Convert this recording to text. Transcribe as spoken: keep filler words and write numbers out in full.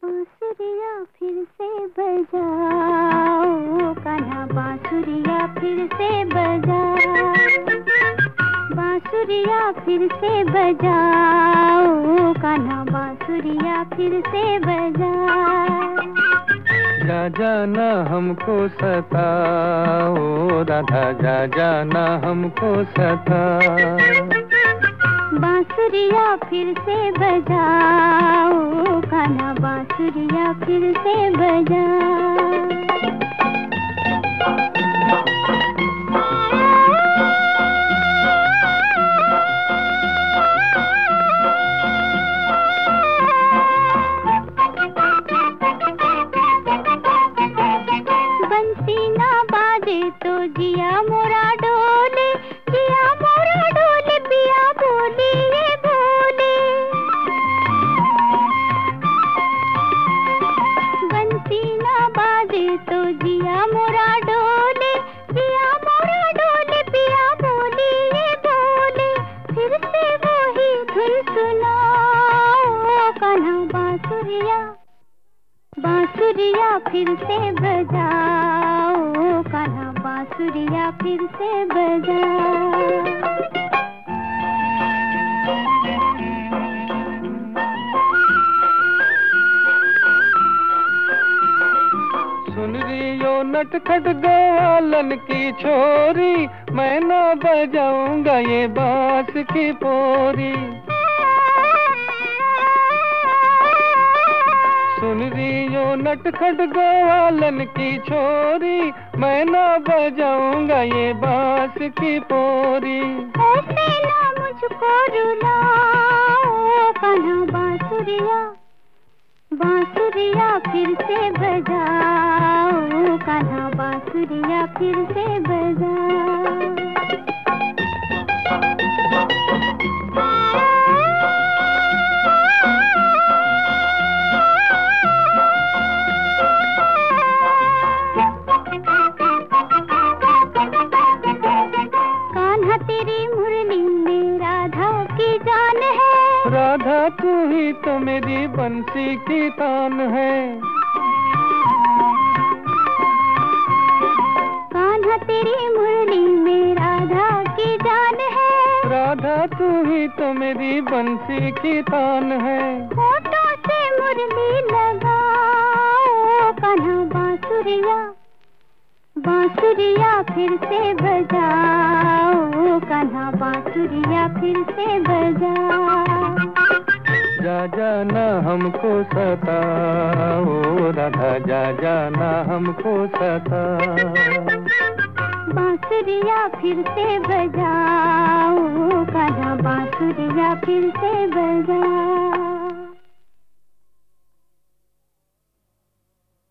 बांसुरिया फिर से बजाओ कान्हा, बांसुरिया फिर से बजाओ, बांसुरिया फिर से बजाओ कान्हा, बांसुरिया फिर से बजाओ। जा जाना हमको सताओ राधा, जा जाना हमको सताओ। बांसुरिया फिर से बजाओ कान्हा, बांसुरिया फिर से बजाओ। बंसी ना बाजे तो जिया मोरा डोले, जिया मोरा डोले, पिया बोले ये बोले। बंसी ना बाजे तो जिया मोरा डोले, जिया मोरा डोले, पिया बोले ये बोले। फिर से वही धुन सुनाओ कान्हा, बांसुरिया, बांसुरिया फिर से बजाओ कान्हा, बांसुरिया फिर से बजाओ। सुन रही यो नटखट ग्वालन की छोरी, मैं ना बजाऊंगा ये बांस की पोरी। सुन रही यो नटखट ग्वालन की छोरी, मैं ना बजाऊंगा ये बांस की पोरी। ऐसे ना मुझको रुलाओ कान्हा, बांसुरिया, बांसुरिया फिर से बजाओ कान्हा, बांसुरिया फिर से बजाओ। कान्हा तेरी मुरली में राधा की जान है, राधा तू ही तो मेरी बंसी की तान है। कान्हा तेरी मुरली में राधा की जान है, राधा तू ही तो मेरी बंसी की तान है। होठों से मुरली लगाओ कान्हा, बांसुरिया, बांसुरिया फिर से बजाओ कान्हा, बांसुरिया फिर से बजाओ। जा जाना हमको सताओ राधा, जा जाना हमको सताओ। बांसुरिया फिर से बजाओ कान्हा, बांसुरिया फिर से बजाओ।